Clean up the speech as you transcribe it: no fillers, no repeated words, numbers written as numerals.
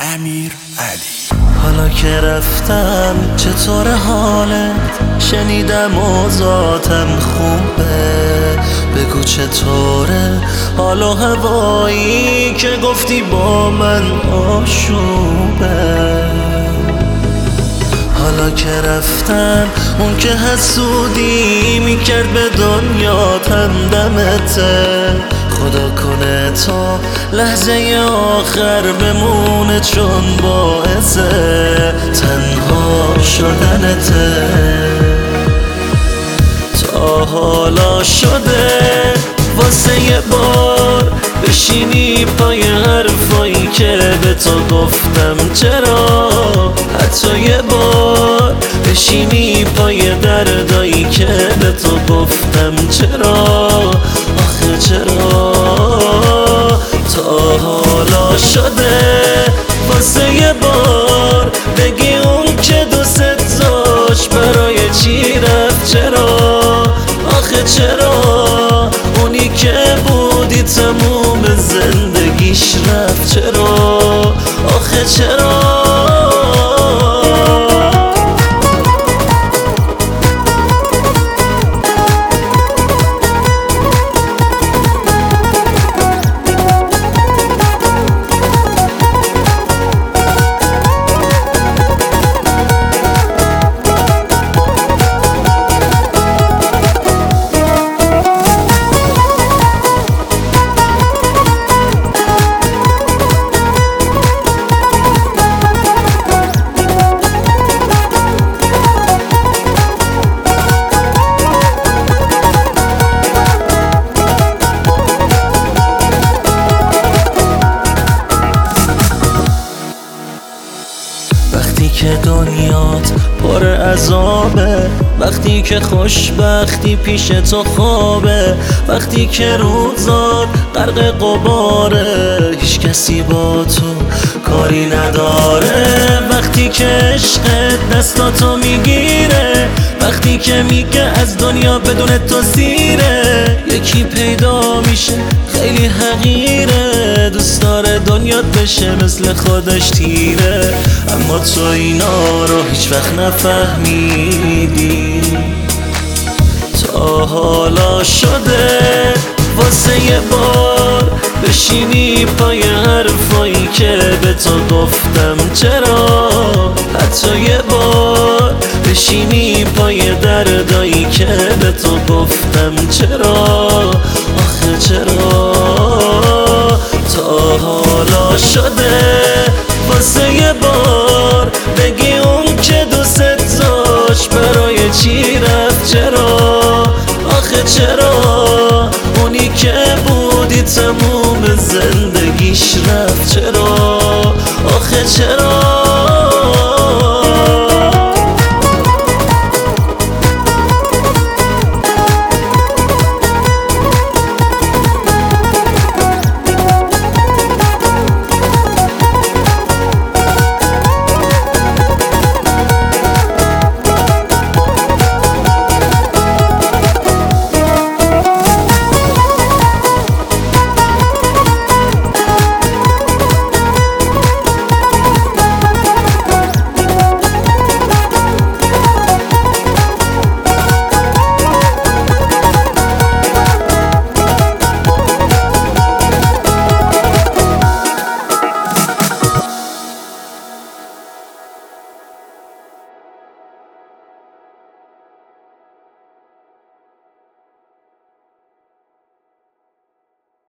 امیرعلی. حالا که رفتم چطور حالت؟ شنیدم اوضاعتم خوبه، بگو چطوره حال و هوایی که گفتی با من آشوبه. حالا که رفتن اون که حسودی میکرد به دنیاتم دمته، خدا کنه تا لحظه آخر بمونه چون باعث تنها شدنته. تا حالا شده واسه یه بار بشینی پای حرفایی که به تو گفتم؟ چرا حتی یه بار بشینی پای دردایی که به تو گفتم؟ چرا آخه چرا؟ تا حالا شده واسه یه بار بگی اون که دوست داشت برای چی رفت؟ چرا آخه چرا؟ اونی که بودی تموم زندگیش رفت؟ چرا آخه چرا؟ وقتی که دنیات پر عذابه، وقتی که خوشبختی پیش تو خوابه، وقتی که روزات غرق غباره هیچ کسی با تو کاری نداره، وقتی که عشقت دستاتو میگیره، وقتی که میگه از دنیا بدون تو سیره، یکی پیدا میشه خیلی حقیره، دوست داره دنیات بشه مثل خودش تیره، اما تو اینا رو هیچ وقت نفهمیدی. تا حالا شده واسه یه بار بشینی پای حرفایی که به تو گفتم؟ چرا حتی یه بار بشینی پای دردایی که به تو گفتم؟ چرا آخه چرا؟ تا حالا شده واسه یه بار بگی اون که دوست داشت برای چی رفت؟ چرا آخه چرا؟ اونی که بودی تموم زندگیش رفت؟ چرا آخه چرا؟